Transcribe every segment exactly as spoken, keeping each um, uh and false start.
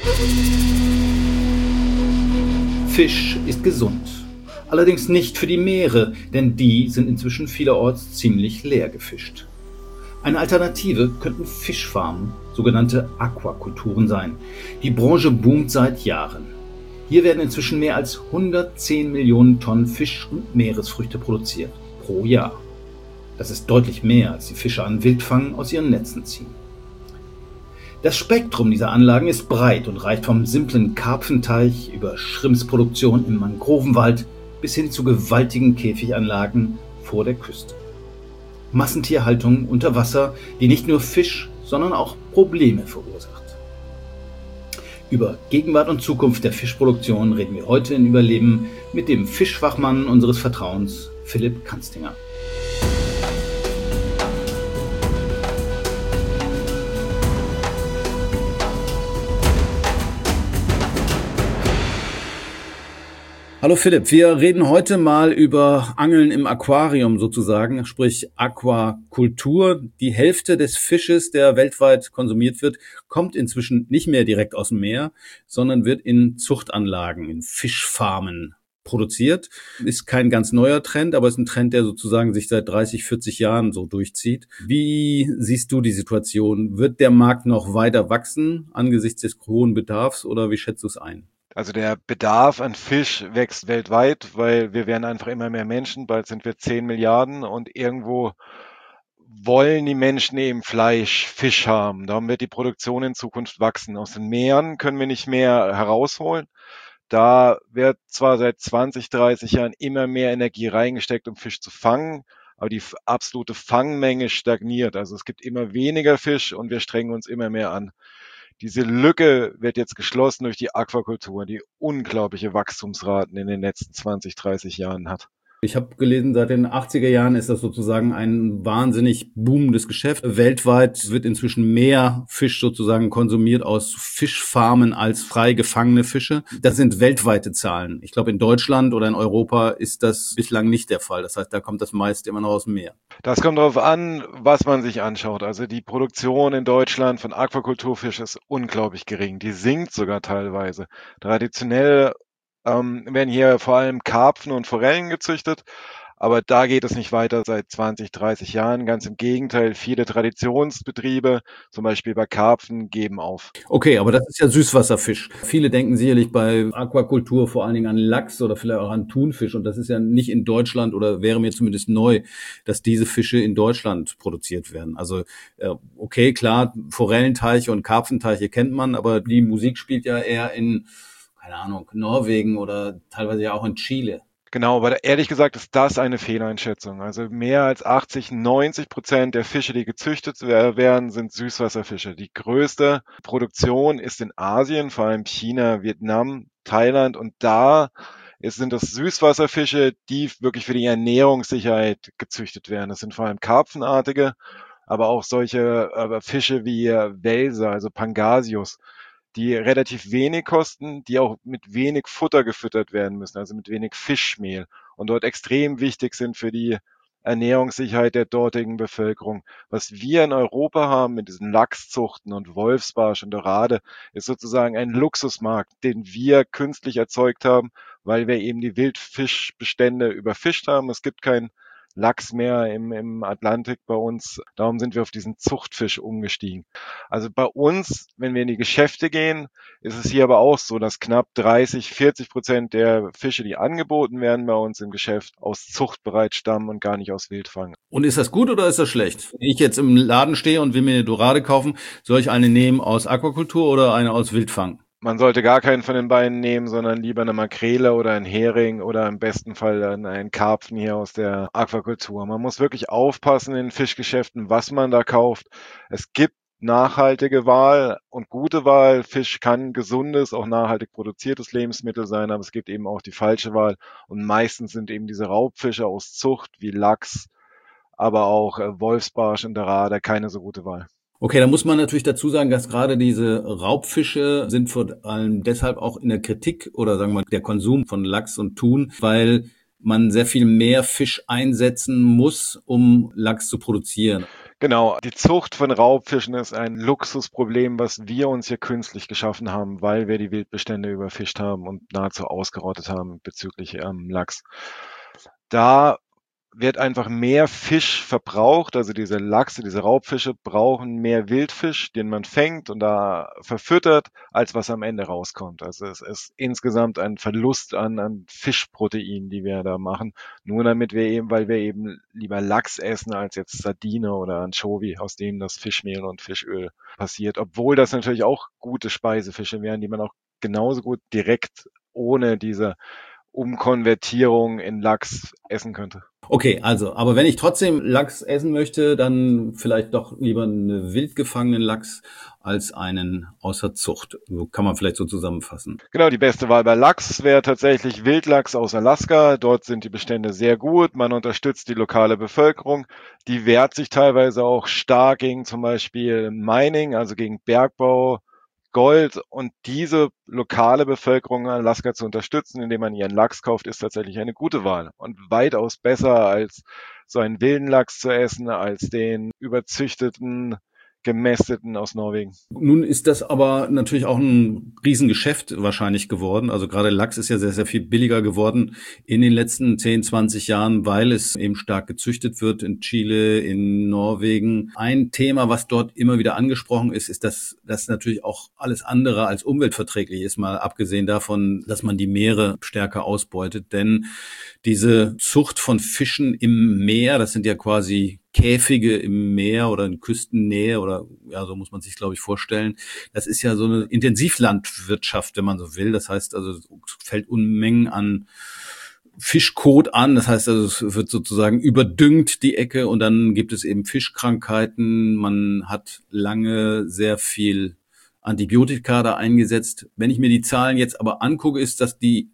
Fisch ist gesund. Allerdings nicht für die Meere, denn die sind inzwischen vielerorts ziemlich leer gefischt. Eine Alternative könnten Fischfarmen, sogenannte Aquakulturen sein. Die Branche boomt seit Jahren. Hier werden inzwischen mehr als hundertzehn Millionen Tonnen Fisch und Meeresfrüchte produziert pro Jahr. Das ist deutlich mehr, als die Fischer an Wildfang aus ihren Netzen ziehen. Das Spektrum dieser Anlagen ist breit und reicht vom simplen Karpfenteich über Schrimpsproduktion im Mangrovenwald bis hin zu gewaltigen Käfiganlagen vor der Küste. Massentierhaltung unter Wasser, die nicht nur Fisch, sondern auch Probleme verursacht. Über Gegenwart und Zukunft der Fischproduktion reden wir heute in Überleben mit dem Fischfachmann unseres Vertrauens, Philipp Kanstinger. Hallo Philipp, wir reden heute mal über Angeln im Aquarium sozusagen, sprich Aquakultur. Die Hälfte des Fisches, der weltweit konsumiert wird, kommt inzwischen nicht mehr direkt aus dem Meer, sondern wird in Zuchtanlagen, in Fischfarmen produziert. Ist kein ganz neuer Trend, aber ist ein Trend, der sozusagen sich seit dreißig, vierzig Jahren so durchzieht. Wie siehst du die Situation? Wird der Markt noch weiter wachsen angesichts des hohen Bedarfs oder wie schätzt du es ein? Also der Bedarf an Fisch wächst weltweit, weil wir werden einfach immer mehr Menschen. Bald sind wir zehn Milliarden und irgendwo wollen die Menschen eben Fleisch, Fisch haben. Darum wird die Produktion in Zukunft wachsen. Aus den Meeren können wir nicht mehr herausholen. Da wird zwar seit zwanzig, dreißig Jahren immer mehr Energie reingesteckt, um Fisch zu fangen, aber die absolute Fangmenge stagniert. Also es gibt immer weniger Fisch und wir strengen uns immer mehr an. Diese Lücke wird jetzt geschlossen durch die Aquakultur, die unglaubliche Wachstumsraten in den letzten zwanzig, dreißig Jahren hat. Ich habe gelesen, seit den achtziger Jahren ist das sozusagen ein wahnsinnig boomendes Geschäft. Weltweit wird inzwischen mehr Fisch sozusagen konsumiert aus Fischfarmen als frei gefangene Fische. Das sind weltweite Zahlen. Ich glaube, in Deutschland oder in Europa ist das bislang nicht der Fall. Das heißt, da kommt das meiste immer noch aus dem Meer. Das kommt darauf an, was man sich anschaut. Also die Produktion in Deutschland von Aquakulturfisch ist unglaublich gering. Die sinkt sogar teilweise. Traditionell ähm, werden hier vor allem Karpfen und Forellen gezüchtet, aber da geht es nicht weiter seit zwanzig, dreißig Jahren. Ganz im Gegenteil, viele Traditionsbetriebe, zum Beispiel bei Karpfen, geben auf. Okay, aber das ist ja Süßwasserfisch. Viele denken sicherlich bei Aquakultur vor allen Dingen an Lachs oder vielleicht auch an Thunfisch. Und das ist ja nicht in Deutschland oder wäre mir zumindest neu, dass diese Fische in Deutschland produziert werden. Also okay, klar, Forellenteiche und Karpfenteiche kennt man, aber die Musik spielt ja eher in, keine Ahnung, Norwegen oder teilweise ja auch in Chile. Genau, aber ehrlich gesagt ist das eine Fehleinschätzung. Also mehr als achtzig, neunzig Prozent der Fische, die gezüchtet werden, sind Süßwasserfische. Die größte Produktion ist in Asien, vor allem China, Vietnam, Thailand. Und da sind das Süßwasserfische, die wirklich für die Ernährungssicherheit gezüchtet werden. Das sind vor allem karpfenartige, aber auch solche äh, Fische wie Welse, also Pangasius, die relativ wenig kosten, die auch mit wenig Futter gefüttert werden müssen, also mit wenig Fischmehl und dort extrem wichtig sind für die Ernährungssicherheit der dortigen Bevölkerung. Was wir in Europa haben mit diesen Lachszuchten und Wolfsbarsch und Dorade, ist sozusagen ein Luxusmarkt, den wir künstlich erzeugt haben, weil wir eben die Wildfischbestände überfischt haben. Es gibt kein Lachs mehr im, im Atlantik bei uns. Darum sind wir auf diesen Zuchtfisch umgestiegen. Also bei uns, wenn wir in die Geschäfte gehen, ist es hier aber auch so, dass knapp dreißig, vierzig Prozent der Fische, die angeboten werden bei uns im Geschäft, aus Zuchtbereich stammen und gar nicht aus Wildfang. Und ist das gut oder ist das schlecht? Wenn ich jetzt im Laden stehe und will mir eine Dorade kaufen, soll ich eine nehmen aus Aquakultur oder eine aus Wildfang? Man sollte gar keinen von den beiden nehmen, sondern lieber eine Makrele oder ein Hering oder im besten Fall dann einen Karpfen hier aus der Aquakultur. Man muss wirklich aufpassen in Fischgeschäften, was man da kauft. Es gibt nachhaltige Wahl und gute Wahl. Fisch kann gesundes, auch nachhaltig produziertes Lebensmittel sein, aber es gibt eben auch die falsche Wahl. Und meistens sind eben diese Raubfische aus Zucht wie Lachs, aber auch Wolfsbarsch und Dorade keine so gute Wahl. Okay, da muss man natürlich dazu sagen, dass gerade diese Raubfische sind vor allem deshalb auch in der Kritik oder sagen wir mal der Konsum von Lachs und Thun, weil man sehr viel mehr Fisch einsetzen muss, um Lachs zu produzieren. Genau, die Zucht von Raubfischen ist ein Luxusproblem, was wir uns hier künstlich geschaffen haben, weil wir die Wildbestände überfischt haben und nahezu ausgerottet haben bezüglich ähm, Lachs. Da wird einfach mehr Fisch verbraucht, also diese Lachse, diese Raubfische brauchen mehr Wildfisch, den man fängt und da verfüttert, als was am Ende rauskommt. Also es ist insgesamt ein Verlust an, an Fischprotein, die wir da machen, nur damit wir eben, weil wir eben lieber Lachs essen als jetzt Sardine oder Anchovy, aus denen das Fischmehl und Fischöl passiert, obwohl das natürlich auch gute Speisefische wären, die man auch genauso gut direkt ohne diese Umkonvertierung in Lachs essen könnte. Okay, also, aber wenn ich trotzdem Lachs essen möchte, dann vielleicht doch lieber einen wild gefangenen Lachs als einen außer Zucht. So kann man vielleicht so zusammenfassen. Genau, die beste Wahl bei Lachs wäre tatsächlich Wildlachs aus Alaska. Dort sind die Bestände sehr gut. Man unterstützt die lokale Bevölkerung. Die wehrt sich teilweise auch stark gegen zum Beispiel Mining, also gegen Bergbau, Gold. Und diese lokale Bevölkerung in Alaska zu unterstützen, indem man ihren Lachs kauft, ist tatsächlich eine gute Wahl. Und weitaus besser als so einen wilden Lachs zu essen, als den überzüchteten, gemästeten aus Norwegen. Nun ist das aber natürlich auch ein Riesengeschäft wahrscheinlich geworden. Also gerade Lachs ist ja sehr, sehr viel billiger geworden in den letzten zehn, zwanzig Jahren, weil es eben stark gezüchtet wird in Chile, in Norwegen. Ein Thema, was dort immer wieder angesprochen ist, ist, dass das natürlich auch alles andere als umweltverträglich ist, mal abgesehen davon, dass man die Meere stärker ausbeutet. Denn diese Zucht von Fischen im Meer, das sind ja quasi Käfige im Meer oder in Küstennähe oder ja, so muss man sich, glaube ich, vorstellen. Das ist ja so eine Intensivlandwirtschaft, wenn man so will. Das heißt also, es fällt Unmengen an Fischkot an. Das heißt also, es wird sozusagen überdüngt, die Ecke, und dann gibt es eben Fischkrankheiten. Man hat lange sehr viel Antibiotika da eingesetzt. Wenn ich mir die Zahlen jetzt aber angucke, ist, dass die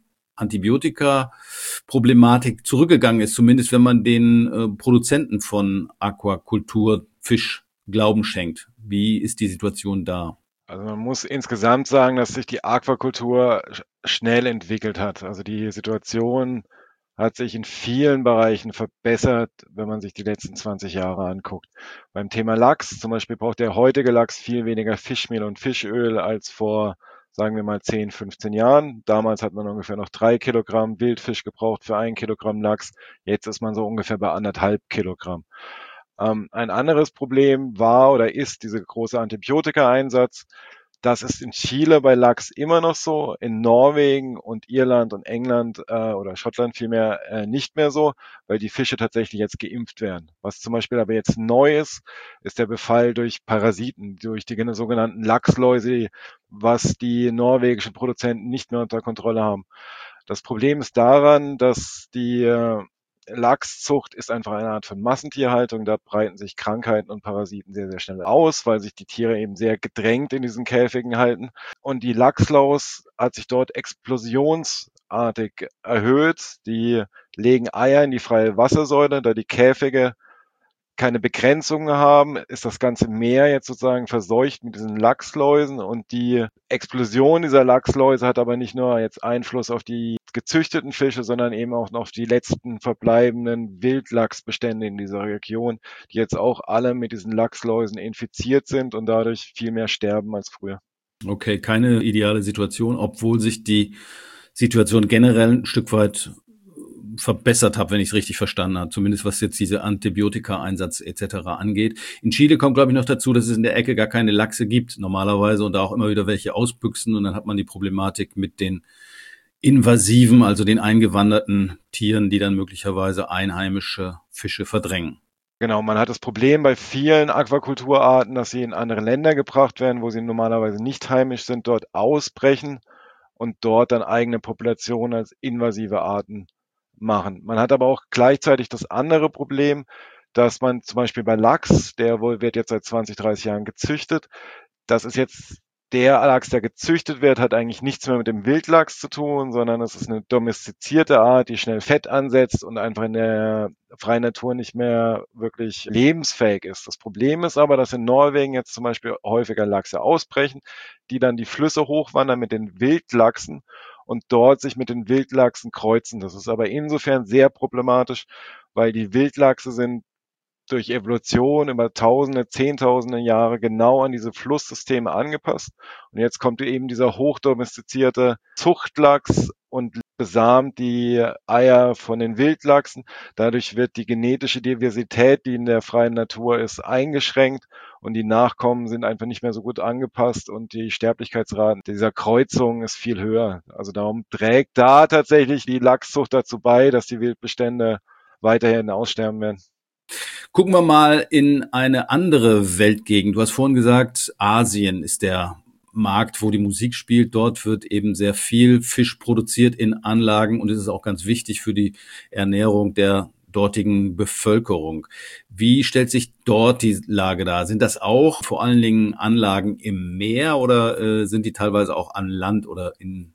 Antibiotika-Problematik zurückgegangen ist, zumindest wenn man den äh, Produzenten von Aquakultur Fisch Glauben schenkt. Wie ist die Situation da? Also man muss insgesamt sagen, dass sich die Aquakultur sch- schnell entwickelt hat. Also die Situation hat sich in vielen Bereichen verbessert, wenn man sich die letzten zwanzig Jahre anguckt. Beim Thema Lachs zum Beispiel braucht der heutige Lachs viel weniger Fischmehl und Fischöl als vor, sagen wir mal, zehn, fünfzehn Jahren. Damals hat man ungefähr noch drei Kilogramm Wildfisch gebraucht für ein Kilogramm Lachs. Jetzt ist man so ungefähr bei anderthalb Kilogramm. Ähm, ein anderes Problem war oder ist dieser große Antibiotika-Einsatz. Das ist in Chile bei Lachs immer noch so, in Norwegen und Irland und England äh, oder Schottland vielmehr äh, nicht mehr so, weil die Fische tatsächlich jetzt geimpft werden. Was zum Beispiel aber jetzt neu ist, ist der Befall durch Parasiten, durch die sogenannten Lachsläuse, was die norwegischen Produzenten nicht mehr unter Kontrolle haben. Das Problem ist daran, dass die äh, Lachszucht ist einfach eine Art von Massentierhaltung. Da breiten sich Krankheiten und Parasiten sehr, sehr schnell aus, weil sich die Tiere eben sehr gedrängt in diesen Käfigen halten. Und die Lachslaus hat sich dort explosionsartig erhöht. Die legen Eier in die freie Wassersäule, da die Käfige keine Begrenzungen haben, ist das ganze Meer jetzt sozusagen verseucht mit diesen Lachsläusen, und die Explosion dieser Lachsläuse hat aber nicht nur jetzt Einfluss auf die gezüchteten Fische, sondern eben auch noch auf die letzten verbleibenden Wildlachsbestände in dieser Region, die jetzt auch alle mit diesen Lachsläusen infiziert sind und dadurch viel mehr sterben als früher. Okay, keine ideale Situation, obwohl sich die Situation generell ein Stück weit verbessert hat, wenn ich es richtig verstanden habe, zumindest was jetzt diese Antibiotika-Einsatz et cetera angeht. In Chile kommt, glaube ich, noch dazu, dass es in der Ecke gar keine Lachse gibt normalerweise und da auch immer wieder welche ausbüchsen, und dann hat man die Problematik mit den invasiven, also den eingewanderten Tieren, die dann möglicherweise einheimische Fische verdrängen. Genau, man hat das Problem bei vielen Aquakulturarten, dass sie in andere Länder gebracht werden, wo sie normalerweise nicht heimisch sind, dort ausbrechen und dort dann eigene Populationen als invasive Arten machen. Man hat aber auch gleichzeitig das andere Problem, dass man zum Beispiel bei Lachs, der wohl wird jetzt seit zwanzig, dreißig Jahren gezüchtet, das ist jetzt der Lachs, der gezüchtet wird, hat eigentlich nichts mehr mit dem Wildlachs zu tun, sondern es ist eine domestizierte Art, die schnell Fett ansetzt und einfach in der freien Natur nicht mehr wirklich lebensfähig ist. Das Problem ist aber, dass in Norwegen jetzt zum Beispiel häufiger Lachse ausbrechen, die dann die Flüsse hochwandern mit den Wildlachsen und dort sich mit den Wildlachsen kreuzen. Das ist aber insofern sehr problematisch, weil die Wildlachse sind durch Evolution über Tausende, Zehntausende Jahre genau an diese Flusssysteme angepasst. Und jetzt kommt eben dieser hochdomestizierte Zuchtlachs und besamt die Eier von den Wildlachsen. Dadurch wird die genetische Diversität, die in der freien Natur ist, eingeschränkt und die Nachkommen sind einfach nicht mehr so gut angepasst und die Sterblichkeitsrate dieser Kreuzung ist viel höher. Also darum trägt da tatsächlich die Lachszucht dazu bei, dass die Wildbestände weiterhin aussterben werden. Gucken wir mal in eine andere Weltgegend. Du hast vorhin gesagt, Asien ist der Markt, wo die Musik spielt. Dort wird eben sehr viel Fisch produziert in Anlagen und es ist auch ganz wichtig für die Ernährung der dortigen Bevölkerung. Wie stellt sich dort die Lage dar? Sind das auch vor allen Dingen Anlagen im Meer oder äh, sind die teilweise auch an Land oder in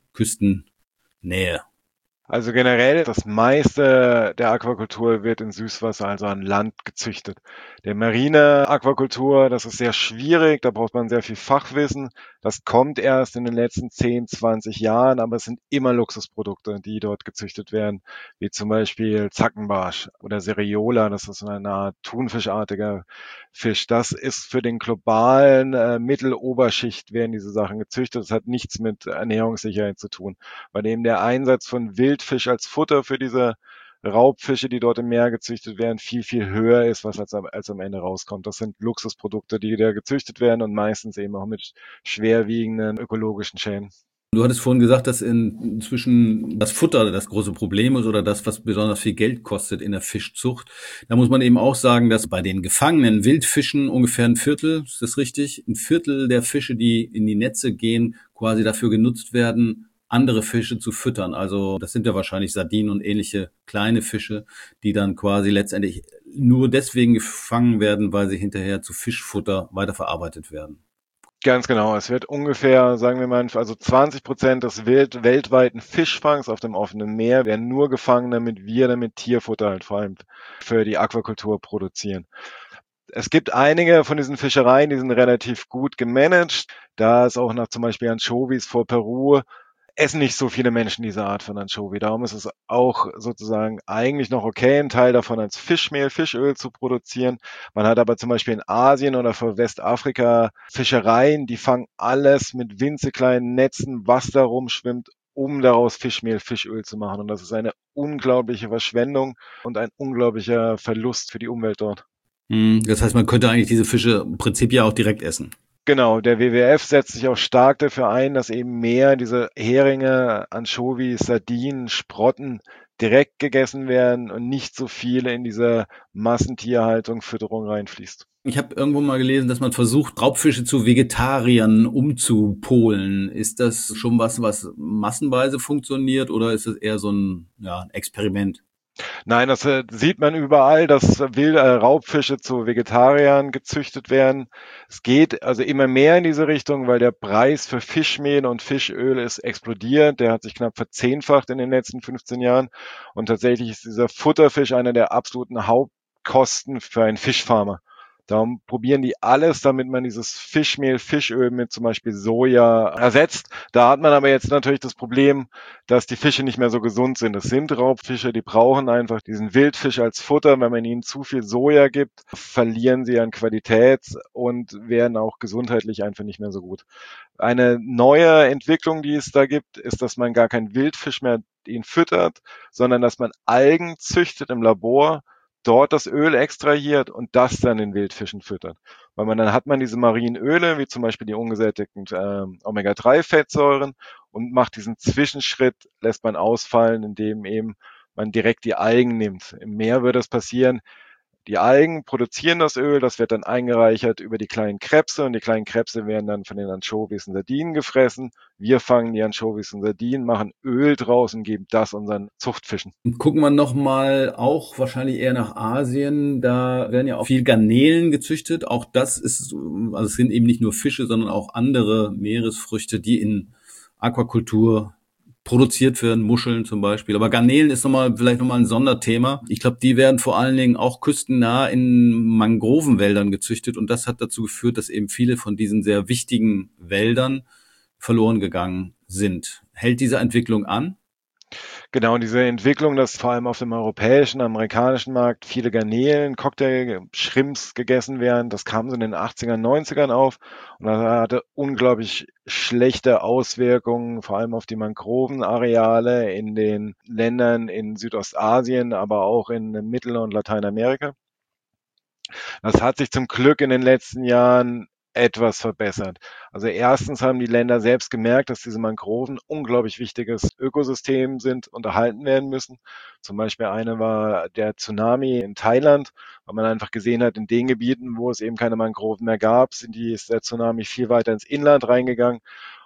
Küstennähe? Also generell, das meiste der Aquakultur wird in Süßwasser, also an Land gezüchtet. Der marine Aquakultur, das ist sehr schwierig, da braucht man sehr viel Fachwissen. Das kommt erst in den letzten zehn, zwanzig Jahren, aber es sind immer Luxusprodukte, die dort gezüchtet werden, wie zum Beispiel Zackenbarsch oder Seriola, das ist eine Art thunfischartiger Fisch. Das ist für den globalen äh, Mitteloberschicht werden diese Sachen gezüchtet. Das hat nichts mit Ernährungssicherheit zu tun, weil eben der Einsatz von Wildfisch als Futter für diese Raubfische, die dort im Meer gezüchtet werden, viel, viel höher ist, was als, als am Ende rauskommt. Das sind Luxusprodukte, die da gezüchtet werden und meistens eben auch mit schwerwiegenden ökologischen Schäden. Du hattest vorhin gesagt, dass inzwischen das Futter das große Problem ist oder das, was besonders viel Geld kostet in der Fischzucht. Da muss man eben auch sagen, dass bei den gefangenen Wildfischen ungefähr ein Viertel, ist das richtig? Ein Viertel der Fische, die in die Netze gehen, quasi dafür genutzt werden, andere Fische zu füttern. Also das sind ja wahrscheinlich Sardinen und ähnliche kleine Fische, die dann quasi letztendlich nur deswegen gefangen werden, weil sie hinterher zu Fischfutter weiterverarbeitet werden. Ganz genau. Es wird ungefähr, sagen wir mal, also zwanzig Prozent des Welt, weltweiten Fischfangs auf dem offenen Meer werden nur gefangen, damit wir damit Tierfutter halt vor allem für die Aquakultur produzieren. Es gibt einige von diesen Fischereien, die sind relativ gut gemanagt. Da ist auch nach zum Beispiel Anchovies vor Peru essen nicht so viele Menschen diese Art von Anchovy. Darum ist es auch sozusagen eigentlich noch okay, einen Teil davon als Fischmehl, Fischöl zu produzieren. Man hat aber zum Beispiel in Asien oder für Westafrika Fischereien, die fangen alles mit winzig kleinen Netzen, was da rumschwimmt, um daraus Fischmehl, Fischöl zu machen. Und das ist eine unglaubliche Verschwendung und ein unglaublicher Verlust für die Umwelt dort. Das heißt, man könnte eigentlich diese Fische im Prinzip ja auch direkt essen. Genau, der W W F setzt sich auch stark dafür ein, dass eben mehr diese Heringe, Anchovies, Sardinen, Sprotten direkt gegessen werden und nicht so viel in diese Massentierhaltung, Fütterung reinfließt. Ich habe irgendwo mal gelesen, dass man versucht, Raubfische zu Vegetariern umzupolen. Ist das schon was, was massenweise funktioniert oder ist es eher so ein, ja, ein Experiment? Nein, das äh, sieht man überall, dass wilde äh, Raubfische zu Vegetariern gezüchtet werden. Es geht also immer mehr in diese Richtung, weil der Preis für Fischmehl und Fischöl ist explodiert. Der hat sich knapp verzehnfacht in den letzten fünfzehn Jahren. Und tatsächlich ist dieser Futterfisch einer der absoluten Hauptkosten für einen Fischfarmer. Darum probieren die alles, damit man dieses Fischmehl, Fischöl mit zum Beispiel Soja ersetzt. Da hat man aber jetzt natürlich das Problem, dass die Fische nicht mehr so gesund sind. Das sind Raubfische, die brauchen einfach diesen Wildfisch als Futter. Wenn man ihnen zu viel Soja gibt, verlieren sie an Qualität und werden auch gesundheitlich einfach nicht mehr so gut. Eine neue Entwicklung, die es da gibt, ist, dass man gar keinen Wildfisch mehr ihn füttert, sondern dass man Algen züchtet im Labor, dort das Öl extrahiert und das dann den Wildfischen füttert. Weil man dann hat man diese marinen Öle, wie zum Beispiel die ungesättigten äh, Omega drei Fettsäuren und macht diesen Zwischenschritt, lässt man ausfallen, indem eben man direkt die Algen nimmt. Im Meer würde das passieren, die Algen produzieren das Öl, das wird dann eingereichert über die kleinen Krebse und die kleinen Krebse werden dann von den Anchovies und Sardinen gefressen. Wir fangen die Anchovies und Sardinen, machen Öl draus und geben das unseren Zuchtfischen. Gucken wir nochmal auch wahrscheinlich eher nach Asien. Da werden ja auch viel Garnelen gezüchtet. Auch das ist, also es sind eben nicht nur Fische, sondern auch andere Meeresfrüchte, die in Aquakultur produziert werden, Muscheln zum Beispiel. Aber Garnelen ist nochmal, vielleicht nochmal ein Sonderthema. Ich glaube, die werden vor allen Dingen auch küstennah in Mangrovenwäldern gezüchtet und das hat dazu geführt, dass eben viele von diesen sehr wichtigen Wäldern verloren gegangen sind. Hält diese Entwicklung an? Genau, diese Entwicklung, dass vor allem auf dem europäischen, amerikanischen Markt viele Garnelen, Cocktail, Shrimps gegessen werden, das kam so in den achtzigern, neunzigern auf und das hatte unglaublich schlechte Auswirkungen, vor allem auf die Mangrovenareale in den Ländern in Südostasien, aber auch in Mittel- und Lateinamerika. Das hat sich zum Glück in den letzten Jahren etwas verbessert. Also erstens haben die Länder selbst gemerkt, dass diese Mangroven unglaublich wichtiges Ökosystem sind und erhalten werden müssen. Zum Beispiel eine war der Tsunami in Thailand, weil man einfach gesehen hat, in den Gebieten, wo es eben keine Mangroven mehr gab, sind die, ist der Tsunami viel weiter ins Inland reingegangen.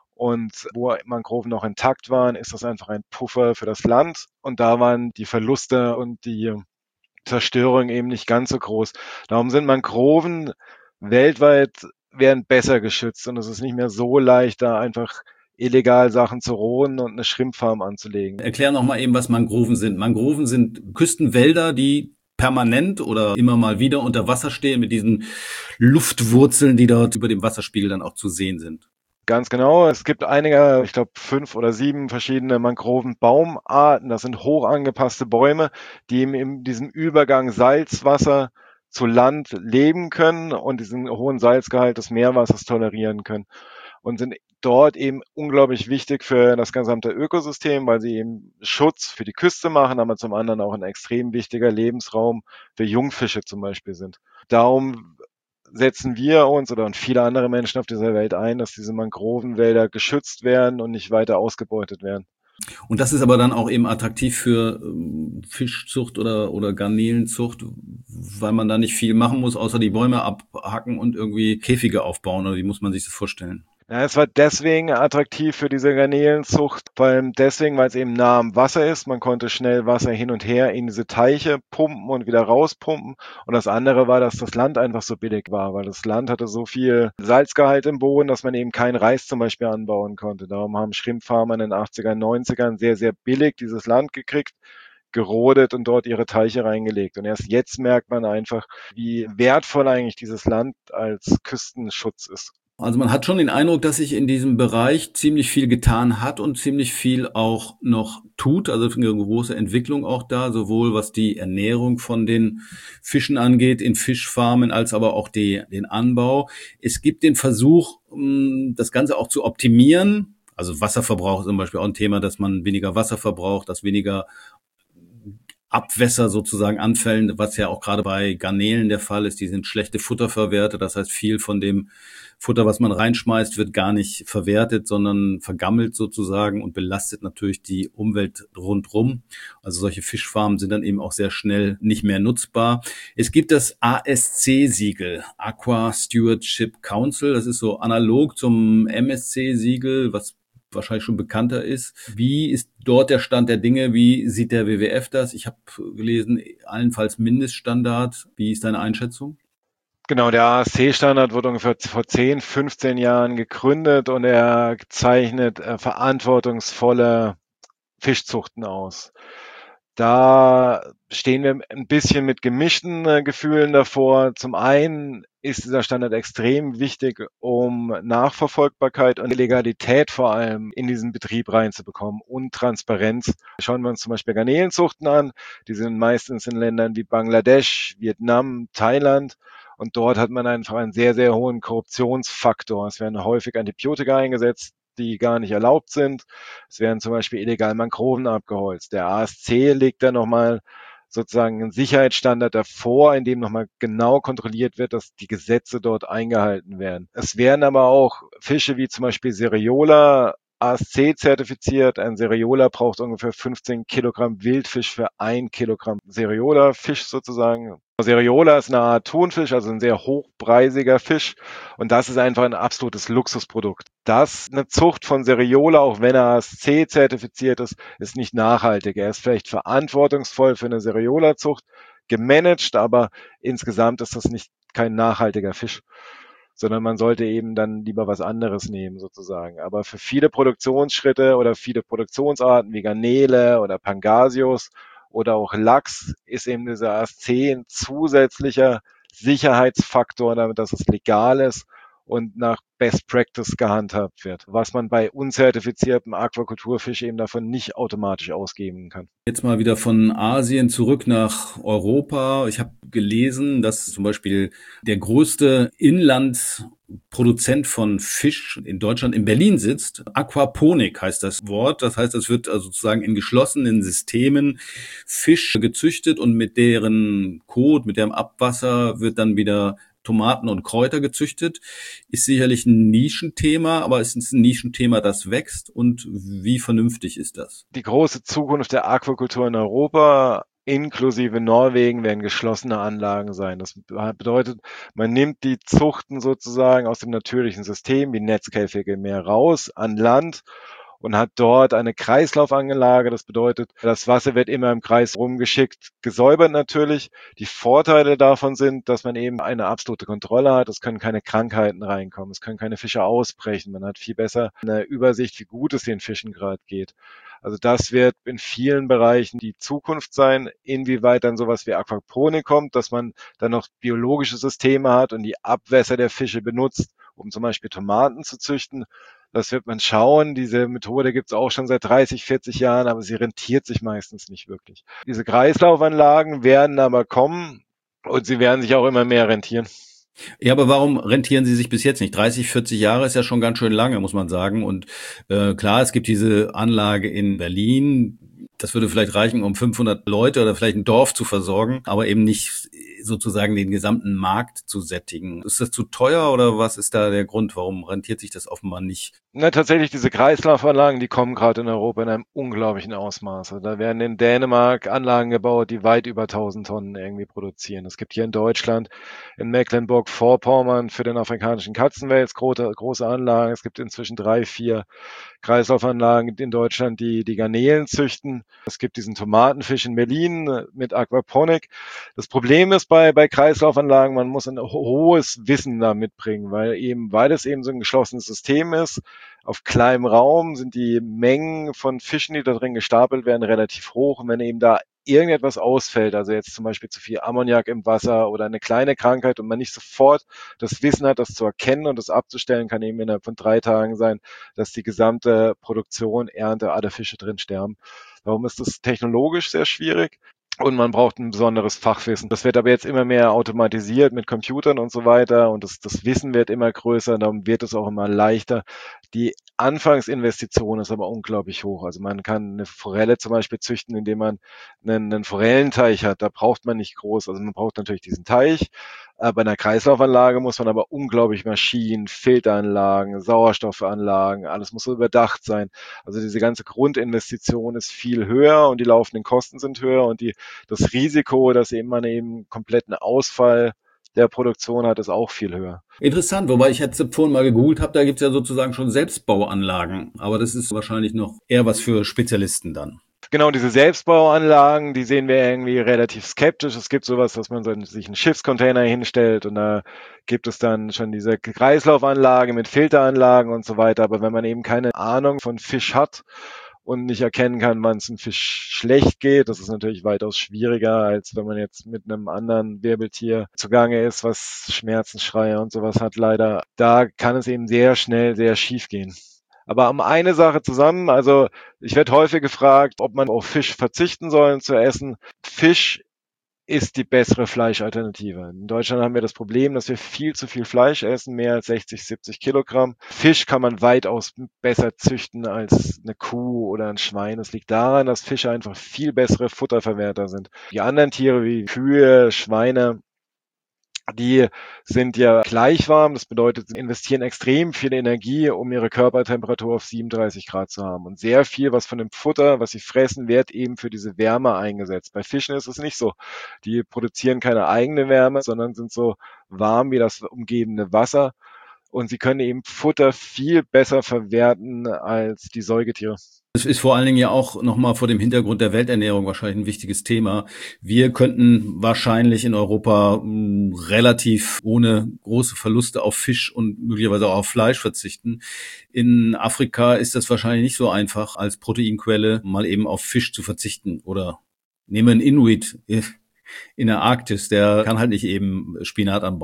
Und wo Mangroven noch intakt waren, ist das einfach ein Puffer für das Land. Und da waren die Verluste und die Zerstörung eben nicht ganz so groß. Darum sind Mangroven weltweit werden besser geschützt und es ist nicht mehr so leicht, da einfach illegal Sachen zu roden und eine Schrimpfarm anzulegen. Erklär noch mal eben, was Mangroven sind. Mangroven sind Küstenwälder, die permanent oder immer mal wieder unter Wasser stehen mit diesen Luftwurzeln, die dort über dem Wasserspiegel dann auch zu sehen sind. Ganz genau. Es gibt einige, ich glaube fünf oder sieben verschiedene Mangrovenbaumarten. Das sind hoch angepasste Bäume, die eben in diesem Übergang Salzwasser zu Land leben können und diesen hohen Salzgehalt des Meerwassers tolerieren können und sind dort eben unglaublich wichtig für das gesamte Ökosystem, weil sie eben Schutz für die Küste machen, aber zum anderen auch ein extrem wichtiger Lebensraum für Jungfische zum Beispiel sind. Darum setzen wir uns oder und viele andere Menschen auf dieser Welt ein, dass diese Mangrovenwälder geschützt werden und nicht weiter ausgebeutet werden. Und das ist aber dann auch eben attraktiv für ähm, Fischzucht oder, oder Garnelenzucht, weil man da nicht viel machen muss, außer die Bäume abhacken und irgendwie Käfige aufbauen. Oder wie muss man sich das vorstellen? Ja, es war deswegen attraktiv für diese Garnelenzucht, vor allem deswegen, weil es eben nah am Wasser ist. Man konnte schnell Wasser hin und her in diese Teiche pumpen und wieder rauspumpen. Und das andere war, dass das Land einfach so billig war, weil das Land hatte so viel Salzgehalt im Boden, dass man eben keinen Reis zum Beispiel anbauen konnte. Darum haben Schrimpfarmer in den achtzigern, neunzigern sehr, sehr billig dieses Land gekriegt, gerodet und dort ihre Teiche reingelegt. Und erst jetzt merkt man einfach, wie wertvoll eigentlich dieses Land als Küstenschutz ist. Also man hat schon den Eindruck, dass sich in diesem Bereich ziemlich viel getan hat und ziemlich viel auch noch tut. Also eine große Entwicklung auch da, sowohl was die Ernährung von den Fischen angeht, in Fischfarmen, als aber auch die, den Anbau. Es gibt den Versuch, das Ganze auch zu optimieren. Also Wasserverbrauch ist zum Beispiel auch ein Thema, dass man weniger Wasser verbraucht, dass weniger Abwässer sozusagen anfällen, was ja auch gerade bei Garnelen der Fall ist. Die sind schlechte Futterverwerter. Das heißt, viel von dem Futter, was man reinschmeißt, wird gar nicht verwertet, sondern vergammelt sozusagen und belastet natürlich die Umwelt rundrum. Also solche Fischfarmen sind dann eben auch sehr schnell nicht mehr nutzbar. Es gibt das A S C-Siegel, Aqua Stewardship Council. Das ist so analog zum M S C-Siegel, was wahrscheinlich schon bekannter ist. Wie ist dort der Stand der Dinge? Wie sieht der W W F das? Ich habe gelesen, allenfalls Mindeststandard. Wie ist deine Einschätzung? Genau, der A S C-Standard wurde ungefähr vor zehn, fünfzehn Jahren gegründet und er zeichnet äh, verantwortungsvolle Fischzuchten aus. Da stehen wir ein bisschen mit gemischten äh, Gefühlen davor. Zum einen ist dieser Standard extrem wichtig, um Nachverfolgbarkeit und Legalität vor allem in diesen Betrieb reinzubekommen und Transparenz. Schauen wir uns zum Beispiel Garnelenzuchten an. Die sind meistens in Ländern wie Bangladesch, Vietnam, Thailand. Und dort hat man einfach einen sehr, sehr hohen Korruptionsfaktor. Es werden häufig Antibiotika eingesetzt, die gar nicht erlaubt sind. Es werden zum Beispiel illegal Mangroven abgeholzt. Der A S C legt da nochmal sozusagen einen Sicherheitsstandard davor, in dem nochmal genau kontrolliert wird, dass die Gesetze dort eingehalten werden. Es werden aber auch Fische wie zum Beispiel Seriola A S C zertifiziert. Ein Seriola braucht ungefähr fünfzehn Kilogramm Wildfisch für ein Kilogramm Seriola-Fisch sozusagen. Seriola ist eine Art Thunfisch, also ein sehr hochpreisiger Fisch. Und das ist einfach ein absolutes Luxusprodukt. Das, eine Zucht von Seriola, auch wenn er A S C zertifiziert ist, ist nicht nachhaltig. Er ist vielleicht verantwortungsvoll für eine Seriola-Zucht, gemanagt, aber insgesamt ist das nicht kein nachhaltiger Fisch, sondern man sollte eben dann lieber was anderes nehmen sozusagen. Aber für viele Produktionsschritte oder viele Produktionsarten wie Garnele oder Pangasius oder auch Lachs ist eben dieser A S C ein zusätzlicher Sicherheitsfaktor, damit dass es legal ist und nach Best Practice gehandhabt wird, was man bei unzertifiziertem Aquakulturfisch eben davon nicht automatisch ausgeben kann. Jetzt mal wieder von Asien zurück nach Europa. Ich habe gelesen, dass zum Beispiel der größte Inlandproduzent von Fisch in Deutschland in Berlin sitzt. Aquaponik heißt das Wort. Das heißt, es wird also sozusagen in geschlossenen Systemen Fisch gezüchtet und mit deren Kot, mit deren Abwasser wird dann wieder Tomaten und Kräuter gezüchtet. Ist sicherlich ein Nischenthema, aber es ist ein Nischenthema, das wächst. Und wie vernünftig ist das? Die große Zukunft der Aquakultur in Europa inklusive Norwegen werden geschlossene Anlagen sein. Das bedeutet, man nimmt die Zuchten sozusagen aus dem natürlichen System, wie Netzkäfige im Meer, raus an Land und hat dort eine Kreislaufanlage. Das bedeutet, das Wasser wird immer im Kreis rumgeschickt, gesäubert natürlich. Die Vorteile davon sind, dass man eben eine absolute Kontrolle hat. Es können keine Krankheiten reinkommen, es können keine Fische ausbrechen. Man hat viel besser eine Übersicht, wie gut es den Fischen gerade geht. Also das wird in vielen Bereichen die Zukunft sein. Inwieweit dann sowas wie Aquaponik kommt, dass man dann noch biologische Systeme hat und die Abwässer der Fische benutzt, um zum Beispiel Tomaten zu züchten. Das wird man schauen. Diese Methode gibt es auch schon seit dreißig, vierzig Jahren, aber sie rentiert sich meistens nicht wirklich. Diese Kreislaufanlagen werden aber kommen und sie werden sich auch immer mehr rentieren. Ja, aber warum rentieren sie sich bis jetzt nicht? dreißig, vierzig Jahre ist ja schon ganz schön lange, muss man sagen. Und äh, klar, es gibt diese Anlage in Berlin. Das würde vielleicht reichen, um fünfhundert Leute oder vielleicht ein Dorf zu versorgen, aber eben nicht sozusagen den gesamten Markt zu sättigen. Ist das zu teuer oder was ist da der Grund? Warum rentiert sich das offenbar nicht? Na, tatsächlich, diese Kreislaufanlagen, die kommen gerade in Europa in einem unglaublichen Ausmaß. Da werden in Dänemark Anlagen gebaut, die weit über tausend Tonnen irgendwie produzieren. Es gibt hier in Deutschland, in Mecklenburg-Vorpommern für den afrikanischen Katzenwels große, große Anlagen. Es gibt inzwischen drei, vier Kreislaufanlagen in Deutschland, die die Garnelen züchten. Es gibt diesen Tomatenfisch in Berlin mit Aquaponik. Das Problem ist bei, bei Kreislaufanlagen, man muss ein hohes Wissen da mitbringen, weil eben, weil es eben so ein geschlossenes System ist, auf kleinem Raum sind die Mengen von Fischen, die da drin gestapelt werden, relativ hoch. Und wenn eben da irgendetwas ausfällt, also jetzt zum Beispiel zu viel Ammoniak im Wasser oder eine kleine Krankheit und man nicht sofort das Wissen hat, das zu erkennen und das abzustellen, kann eben innerhalb von drei Tagen sein, dass die gesamte Produktion, Ernte, alle Fische drin sterben. Darum ist das technologisch sehr schwierig. Und man braucht ein besonderes Fachwissen. Das wird aber jetzt immer mehr automatisiert mit Computern und so weiter. Und das, das Wissen wird immer größer, darum wird es auch immer leichter. Die Anfangsinvestition ist aber unglaublich hoch. Also man kann eine Forelle zum Beispiel züchten, indem man einen, einen Forellenteich hat. Da braucht man nicht groß. Also man braucht natürlich diesen Teich. Bei einer Kreislaufanlage muss man aber unglaublich Maschinen, Filteranlagen, Sauerstoffanlagen, alles muss so überdacht sein. Also diese ganze Grundinvestition ist viel höher und die laufenden Kosten sind höher und die, das Risiko, dass eben man eben kompletten Ausfall der Produktion hat, ist auch viel höher. Interessant, wobei ich jetzt vorhin mal gegoogelt habe, da gibt es ja sozusagen schon Selbstbauanlagen, aber das ist wahrscheinlich noch eher was für Spezialisten dann. Genau, diese Selbstbauanlagen, die sehen wir irgendwie relativ skeptisch. Es gibt sowas, dass man so sich einen Schiffscontainer hinstellt und da gibt es dann schon diese Kreislaufanlage mit Filteranlagen und so weiter. Aber wenn man eben keine Ahnung von Fisch hat und nicht erkennen kann, wann es einem Fisch schlecht geht, das ist natürlich weitaus schwieriger, als wenn man jetzt mit einem anderen Wirbeltier zugange ist, was Schmerzensschreie und sowas hat leider. Da kann es eben sehr schnell sehr schief gehen. Aber um eine Sache zusammen, also ich werde häufig gefragt, ob man auf Fisch verzichten soll zu essen. Fisch ist die bessere Fleischalternative. In Deutschland haben wir das Problem, dass wir viel zu viel Fleisch essen, mehr als sechzig, siebzig Kilogramm. Fisch kann man weitaus besser züchten als eine Kuh oder ein Schwein. Das liegt daran, dass Fische einfach viel bessere Futterverwerter sind. Die anderen Tiere wie Kühe, Schweine, die sind ja gleich warm. Das bedeutet, sie investieren extrem viel Energie, um ihre Körpertemperatur auf siebenunddreißig Grad zu haben. Und sehr viel, was von dem Futter, was sie fressen, wird eben für diese Wärme eingesetzt. Bei Fischen ist es nicht so. Die produzieren keine eigene Wärme, sondern sind so warm wie das umgebende Wasser. Und sie können eben Futter viel besser verwerten als die Säugetiere. Das ist vor allen Dingen ja auch nochmal vor dem Hintergrund der Welternährung wahrscheinlich ein wichtiges Thema. Wir könnten wahrscheinlich in Europa mh, relativ ohne große Verluste auf Fisch und möglicherweise auch auf Fleisch verzichten. In Afrika ist das wahrscheinlich nicht so einfach, als Proteinquelle mal eben auf Fisch zu verzichten. Oder nehmen wir einen Inuit in der Arktis, der kann halt nicht eben Spinat anbauen.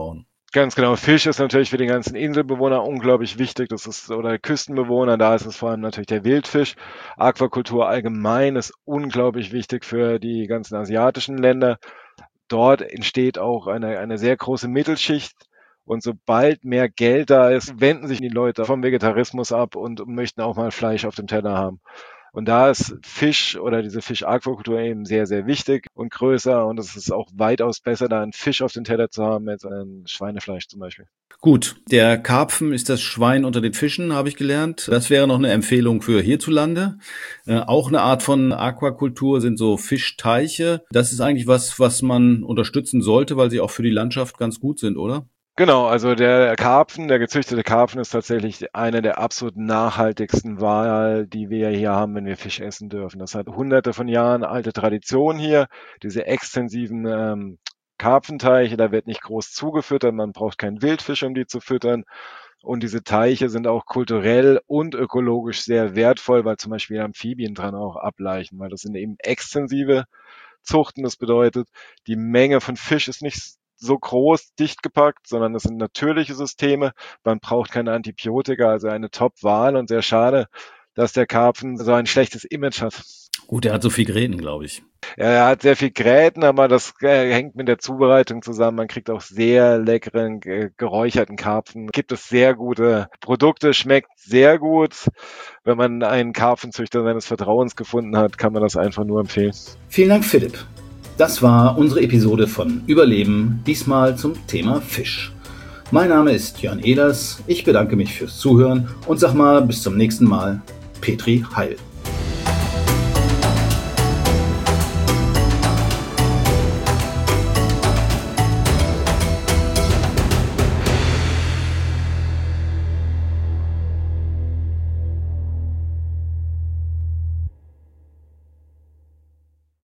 Ganz genau. Fisch ist natürlich für die ganzen Inselbewohner unglaublich wichtig. Das ist, oder Küstenbewohner, da ist es vor allem natürlich der Wildfisch. Aquakultur allgemein ist unglaublich wichtig für die ganzen asiatischen Länder. Dort entsteht auch eine, eine sehr große Mittelschicht. Und sobald mehr Geld da ist, wenden sich die Leute vom Vegetarismus ab und möchten auch mal Fleisch auf dem Teller haben. Und da ist Fisch oder diese Fisch-Aquakultur eben sehr, sehr wichtig und größer. Und es ist auch weitaus besser, da einen Fisch auf dem Teller zu haben, als ein Schweinefleisch zum Beispiel. Gut, der Karpfen ist das Schwein unter den Fischen, habe ich gelernt. Das wäre noch eine Empfehlung für hierzulande. Äh, auch eine Art von Aquakultur sind so Fischteiche. Das ist eigentlich was, was man unterstützen sollte, weil sie auch für die Landschaft ganz gut sind, oder? Genau, also der Karpfen, der gezüchtete Karpfen ist tatsächlich eine der absolut nachhaltigsten Wale, die wir hier haben, wenn wir Fisch essen dürfen. Das hat hunderte von Jahren alte Tradition hier, diese extensiven ähm, Karpfenteiche, da wird nicht groß zugefüttert, man braucht keinen Wildfisch, um die zu füttern. Und diese Teiche sind auch kulturell und ökologisch sehr wertvoll, weil zum Beispiel Amphibien dran auch ableichen, weil das sind eben extensive Zuchten. Das bedeutet, die Menge von Fisch ist nicht so groß, dicht gepackt, sondern das sind natürliche Systeme. Man braucht keine Antibiotika, also eine Top-Wahl und sehr schade, dass der Karpfen so ein schlechtes Image hat. Gut, er hat so viel Gräten, glaube ich. Ja, er hat sehr viel Gräten, aber das äh, hängt mit der Zubereitung zusammen. Man kriegt auch sehr leckeren, äh, geräucherten Karpfen. Gibt es sehr gute Produkte, schmeckt sehr gut. Wenn man einen Karpfenzüchter seines Vertrauens gefunden hat, kann man das einfach nur empfehlen. Vielen Dank, Philipp. Das war unsere Episode von Überleben, diesmal zum Thema Fisch. Mein Name ist Jörn Ehlers, ich bedanke mich fürs Zuhören und sag mal bis zum nächsten Mal, Petri Heil.